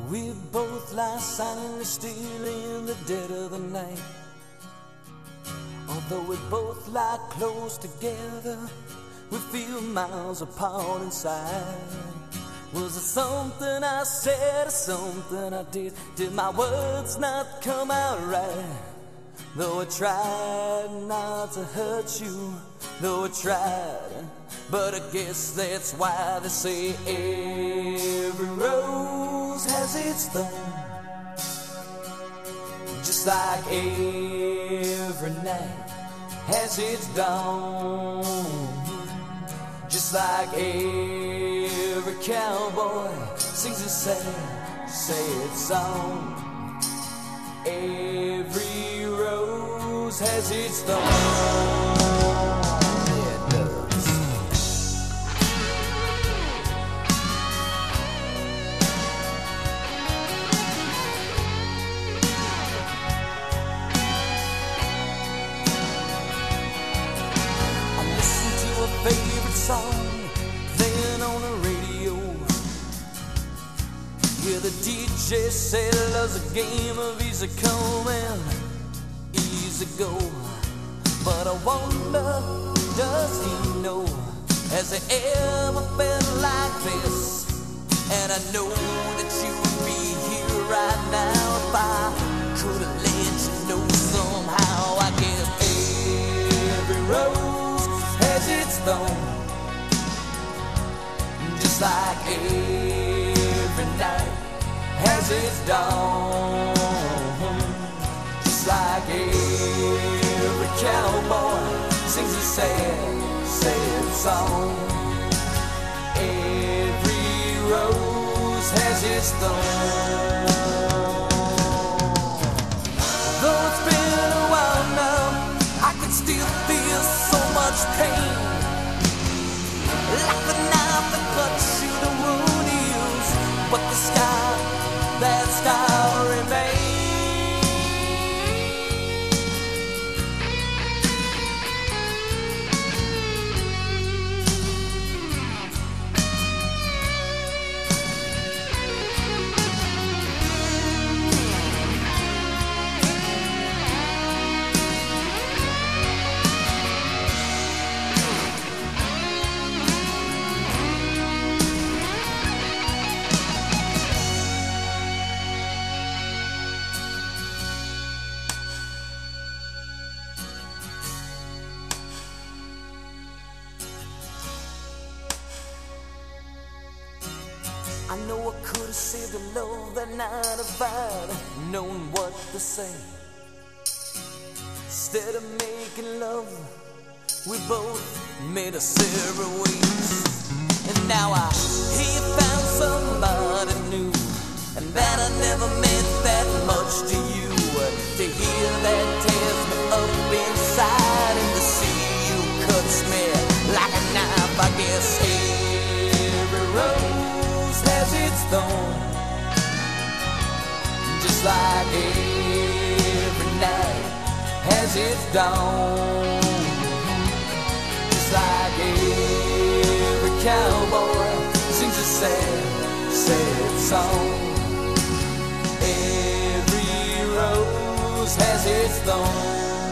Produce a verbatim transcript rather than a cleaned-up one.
We both lie silently still in the dead of the night. Although we both lie close together, we feel miles apart inside. Was it something I said or something I did? Did my words not come out right? Though I tried not to hurt you, though I tried, but I guess that's why they say every rose has its thorn, just like every night has its dawn, just like every cowboy sings a sad, sad song. Every rose has its thorn. Yeah, it does. I listened to a favorite song playing on the radio, where the D J said love's a game of easy come and easy go. But I wonder, does he know, has he ever felt like this? And I know that you would be here right now if I could have let you know somehow. I guess every rose has its thorn, just like every night has its dawn, just like every cowboy sings a sad, sad song. Every rose has its thorn. Though it's been a while now, I can still feel so much pain, like the knife that cuts you the wound heals, but the sky, that sky remains. I know I could have saved the love that night if I'd known what to say. Instead of making love, we both made us separate ways. And now I hear you found somebody new, and that I never meant that much to you. To hear that tears me up inside, and to see you cuts me like a knife. I guess every rose has its thorn, just like every night has its dawn, just like every cowboy sings a sad, sad song. Every rose has its thorn.